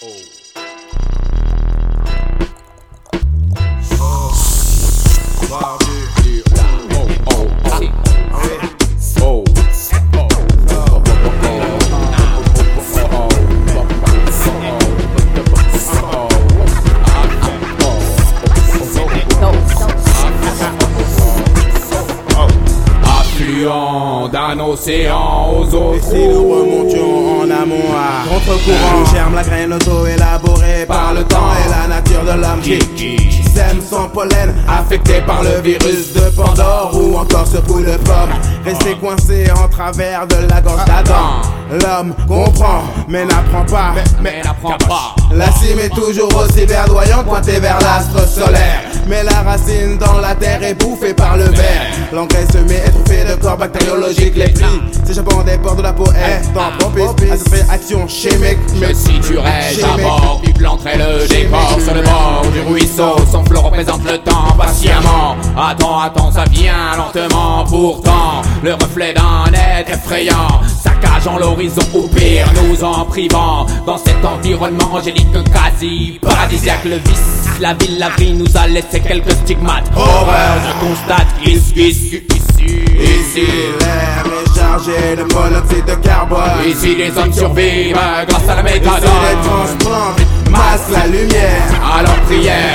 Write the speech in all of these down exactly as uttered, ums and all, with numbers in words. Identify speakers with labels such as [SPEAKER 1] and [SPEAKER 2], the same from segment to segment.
[SPEAKER 1] D'un océan aux autres.
[SPEAKER 2] Et si nous remontions en amont à contre-courant, germe la graine auto-élaborée par le temps et la nature de l'homme qui, qui sème son pollen, affecté par le virus de Pandore ou encore ce bout de pomme, resté coincé en travers de la gorge d'Adam. L'homme comprend mais n'apprend pas,
[SPEAKER 1] mais, mais n'apprend pas.
[SPEAKER 2] La cime est toujours aussi verdoyante, pointée vers l'astre solaire. Mais la racine dans la terre est bouffée par le verre. L'engrais semé, étouffé de corps bactériologiques. Les plis s'échappant des pores de la peau est en propice à cette réaction chimique.
[SPEAKER 1] Je situerai à bord du plan très le décor sur le bord du ruisseau. Son flot représente le temps patiemment. Attends, attends, ça vient lentement. Pourtant, le reflet d'un être effrayant saccageant l'horizon ou pire, nous en privant. Dans cet environnement angélique quasi paradisiaque, le vice, la ville, la vie nous a laissé quelques stigmates. Horreur, je constate ici, ici, ici, ici
[SPEAKER 2] l'air est chargé de monoxyde de carbone.
[SPEAKER 1] Ici les hommes survivent grâce à la méthadone.
[SPEAKER 2] Ici les transplantes masquent la lumière
[SPEAKER 1] à leur prière.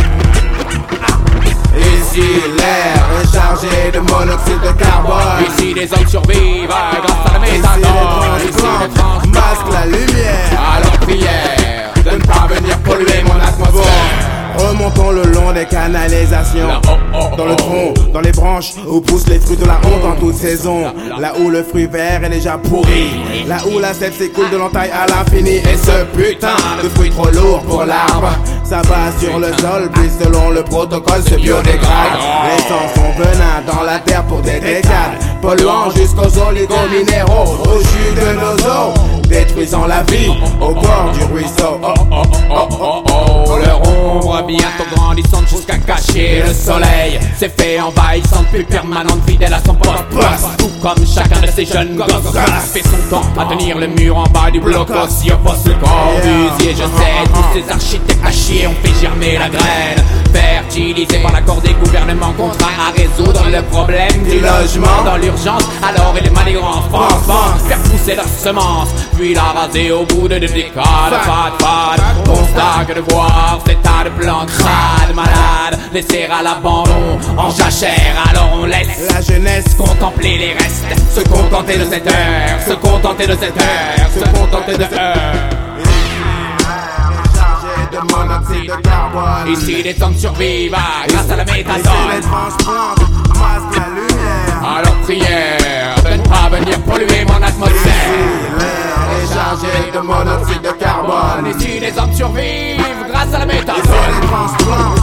[SPEAKER 2] Ici l'air est chargé de monoxyde de carbone.
[SPEAKER 1] Ici les hommes survivent grâce à la méthadone.
[SPEAKER 2] Ici les transplantes masquent la lumière
[SPEAKER 1] à leur prière de ne pas venir polluer mon atmosphère.
[SPEAKER 2] Remontons le long des canalisations,
[SPEAKER 1] là, oh, oh,
[SPEAKER 2] dans le tronc, dans les branches où poussent les fruits de la honte en toute saison. Là où le fruit vert est déjà pourri, là où la sève s'écoule de l'entaille à l'infini. Et ce putain de fruit trop lourd pour l'arbre s'abat sur le sol, puis selon le protocole se biodégrade. Les sangs sont venins dans la terre pour des décades, polluant jusqu'aux oligominéraux, au jus de nos os, détruisant la vie au bord du ruisseau. Oh, oh, oh, oh, oh, oh.
[SPEAKER 1] Leur ombre bientôt grandissante jusqu'à cacher le soleil. C'est fait envahissante, plus permanente, fidèle à son poste. Tout comme chacun de ces jeunes gosses fait son temps à tenir le mur en bas du blocos. Si oppose le Corbusier, je sais, tous ces architectes à chier ont fait germer la graine, fertilisée par l'accord des gouvernements contraints à résoudre le problème du logement. Dans l'urgence, alors et les manigances pensent faire pousser leurs semences, puis la raser au bout de deux décades. Fad, fad, constat que de voir ces tas de plans crades malades laissés à l'abandon en jachère. Alors on laisse
[SPEAKER 2] la jeunesse
[SPEAKER 1] contempler les restes, se contenter de cette heure, se contenter de cette heure, se contenter de heure.
[SPEAKER 2] De monoxyde de carbone.
[SPEAKER 1] Ici les hommes survivent grâce à la méthadone.
[SPEAKER 2] Ici les transplantes masquent la lumière
[SPEAKER 1] à leur prière de ne pas venir polluer mon atmosphère.
[SPEAKER 2] Ici l'air est chargé de monoxyde de carbone.
[SPEAKER 1] Ici les hommes survivent grâce à la méthadone.
[SPEAKER 2] Ici les transplantes